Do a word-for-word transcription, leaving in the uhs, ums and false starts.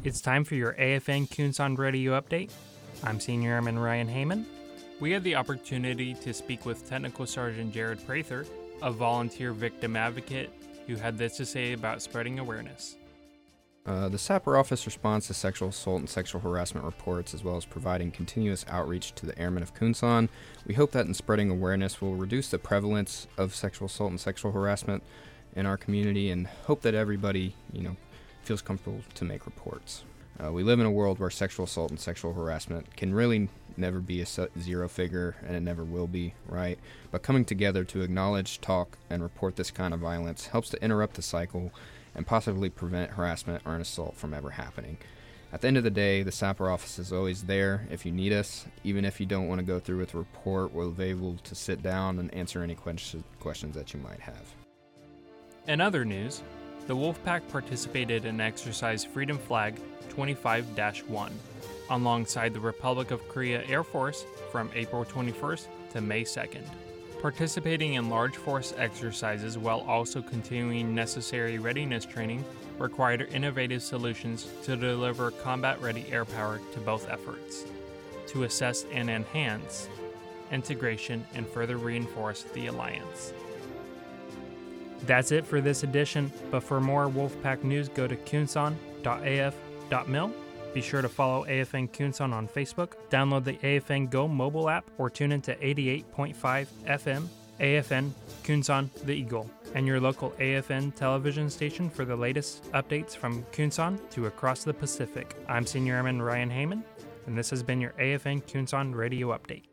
It's time for your A F N Kunsan Radio Update. I'm Senior Airman Ryan Heyman. We had the opportunity to speak with Technical Sergeant Jared Prather, a volunteer victim advocate, who had this to say about spreading awareness. Uh, the SAPR office responds to sexual assault and sexual harassment reports, as well as providing continuous outreach to the airmen of Kunsan. We hope that in spreading awareness will reduce the prevalence of sexual assault and sexual harassment in our community, and hope that everybody, you know, feels comfortable to make reports. Uh, we live in a world where sexual assault and sexual harassment can really never be a zero figure, and it never will be, right? But coming together to acknowledge, talk, and report this kind of violence helps to interrupt the cycle and possibly prevent harassment or an assault from ever happening. At the end of the day, the SAPR office is always there if you need us. Even if you don't want to go through with a report, we're available to sit down and answer any question, questions that you might have. In other news, the Wolfpack participated in Exercise Freedom Flag twenty-five dash one alongside the Republic of Korea Air Force from April twenty-first to May second. Participating in large force exercises while also continuing necessary readiness training required innovative solutions to deliver combat-ready air power to both efforts, to assess and enhance integration and further reinforce the alliance. That's it for this edition, but for more Wolfpack news, go to kunsan dot a f dot mil. Be sure to follow A F N Kunsan on Facebook, download the A F N Go mobile app, or tune into eighty-eight point five F M, A F N Kunsan the Eagle, and your local A F N television station for the latest updates from Kunsan to across the Pacific. I'm Senior Airman Ryan Heyman, and this has been your A F N Kunsan Radio Update.